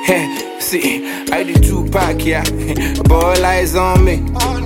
See, I did 2-pack, yeah. Ball eyes on me.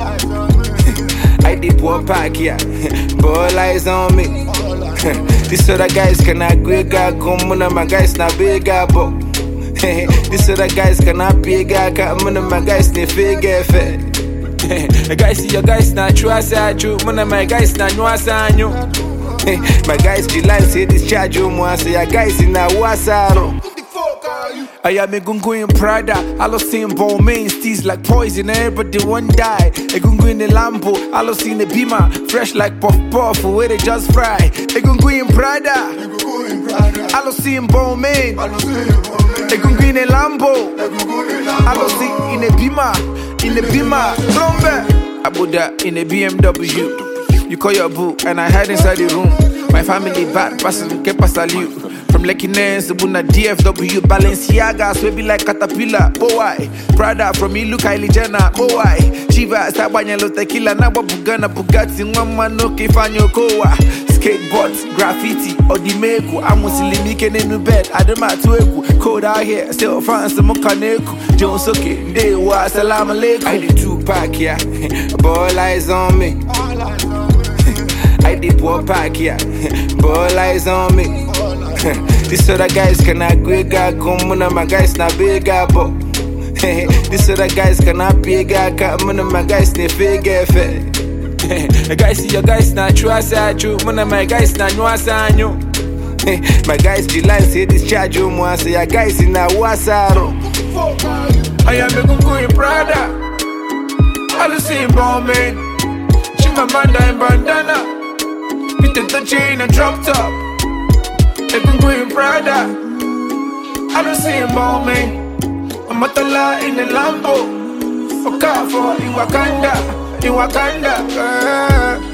I did 1-pack, yeah. Ball eyes on me. These other guys cannot big come on, my guys not big but these other guys cannot big come on, my guys they figure fat. Guys see your guys not true as I do, one of my guys not know as I know. My guys July say this charge you more say your guys in a wasaro. I am a gungu in Prada. I lost in bone main steez like poison. Everybody one die. A gungu in the Lambo. I lost in the Beamer. Fresh like puff puff. Where they just fry. A gungu in Prada. I lost in bone main. A gungu in the Lambo. I lost in the Beamer. In the Beamer. Plumber. I put that in the BMW. You call your boo and I hide inside the room. My family bad. Passing keep a salute. From Lekki Nens to Buna DFW, Balenciaga, so be like Caterpillar, boy. Prada from me, look Kylie Jenner, boy. Shiva, Sabanyalo Tequila, Naba Bugana, Bugatti, Mama no Kifanyo Koa. Skateboards, graffiti, Odimeko, Amusilimike Nenu bed, Adama Tueku, code out here, still France, Mokaneku, Jones okay, they was salam alaikum. I did 2-pack, yeah, ball eyes on me. I did 1-pack, yeah, ball eyes on me. These other guys cannot big come on, my guys not big but these other guys cannot big come on, my guys they figure fat. Guys see your guys not true as I do, one of my guys not know as I know. My guys July say this charge you more say your guys in a wasaro. I am a gungu in Prada. I don't see bomb man. Chimamanda and bandana. With the chain and drop top. I can go in Prada. I don't see him on me. I'm at the law in the Lambo. For car for in Wakanda.